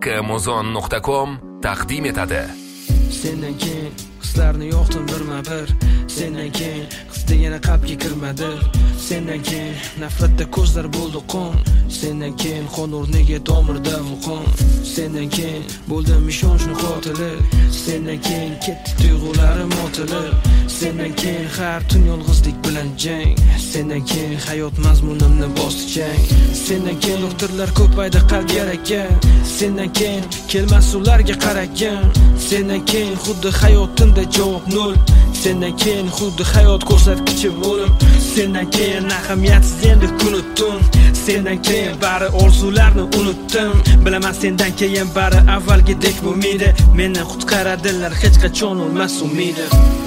Amazon.com taqdim etadi. Sendan keyin hislarni yo'qdim birma-bir. Sendan keyin his degani qalbga kirmadi. Sendan keyin nafratda ko'zlar bo'ldi qon. Sendan keyin qon o'rniga tomirda vulqon. Sendan keyin bo'ldim ishonchni qotili. Sendan keyin ketdi tuyg'ularim otilib. Sendan keyin har tun yolg'izlik bilan jang. Sendan keyin hayot mazmunimni bosdi chang. Sendan keyin doktorlar ko'paydi qalb yaragan. Sendan keyin kelmas ularga qaragan. Sendan keyin xuddi hayotimda javob nol. Sendan keyin xuddi hayot ko'rsatkichi o'lim. Sendan keyin ahamiyatsiz endi kunu tun. Sendan keyin bari orzularni unutdim. Bilaman sendan keyin bari avvalgidek bo'lmaydi. Meni qutqaradilar hech qachon o'lmas umidi.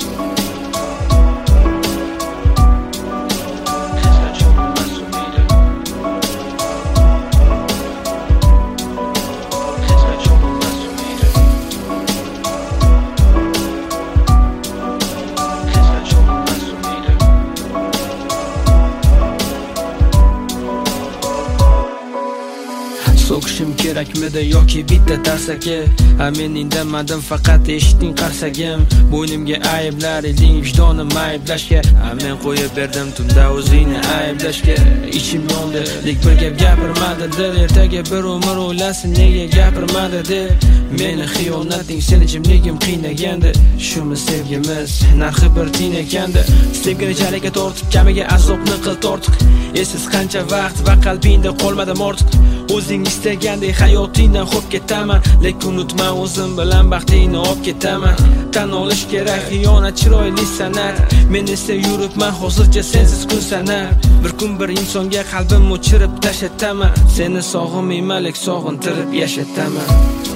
So'kishim kerakmidi yoki bitta tarsaki? Men indamadim, faqat eshitding qarsagim. Bo'ynimga ayblar eding, vijdonim ayblashga. Men qo'yib berdim tunda o'zingni ayblashga. Ichim yondi, lek bir gap gapirmadi dil. Ertaga bir umr o'ylasin nega gapirmadi deb. Meni xiyonating, seni jimligim qiynagandi. Shumi sevgimiz, narxi bir tiyin ekandi. Sevgini chalaga tortib, kamiga azobni qil tortiq. Esiz qancha vaqt va qalbingda qolmadim ortiq. O'zing istagandek hayotingdan xo'p ketaman, lekin unutma o'zim bilan baxtingni olib ketaman. Tan olish kerak xiyonat chiroyli san'at. Men esa yuribman hozircha sensiz kun sanar. Bir kun bir insonga qalbim o'chirib tashataman. Seni sog'inmayman, lek sog'intirib yashataman.